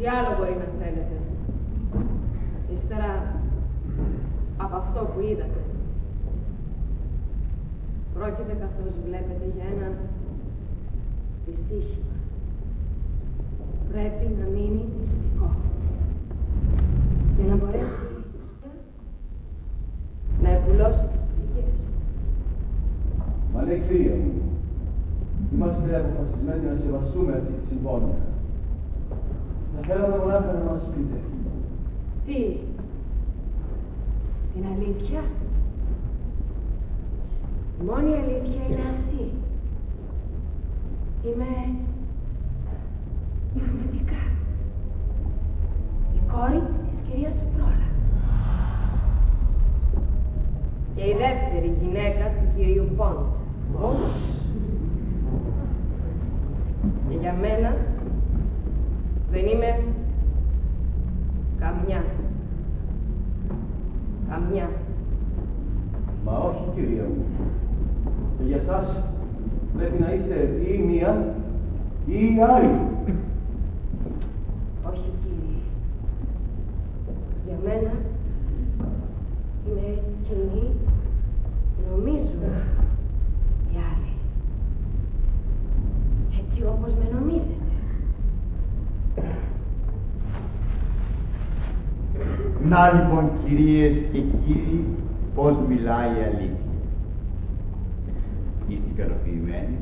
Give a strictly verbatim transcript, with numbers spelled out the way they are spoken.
Τι άλλο μπορεί να θέλετε, ύστερα από αυτό που είδατε? Πρόκειται, καθώς βλέπετε, για ένα δυστύχημα. Πρέπει να μείνει μυστικό για να μπορέσει να επουλώσει τις πληγές. Μα ναι, κύριε μου, είμαστε αποφασισμένοι να σεβαστούμε αυτή τη συμφώνια. Θα θέλαμε μονάχα να μας πείτε. Τι? Την αλήθεια? Η μόνη αλήθεια είναι αυτή. Είμαι πραγματικά η κόρη της κυρίας Φρόλα και η δεύτερη γυναίκα του κυρίου Πόντσα. Πώς? Και για μένα δεν είμαι καμιά. Καμιά. Μα όχι, κύριε μου. Και για σας πρέπει να είστε ή μία ή άλλη. Όχι, κύριε. Για μένα είμαι εκείνη που νομίζουν οι άλλοι. Έτσι όπως με νομίζετε. Να λοιπόν, κυρίες και κύριοι, πώς μιλάει η αλήθεια. Είστε ικανοποιημένοι?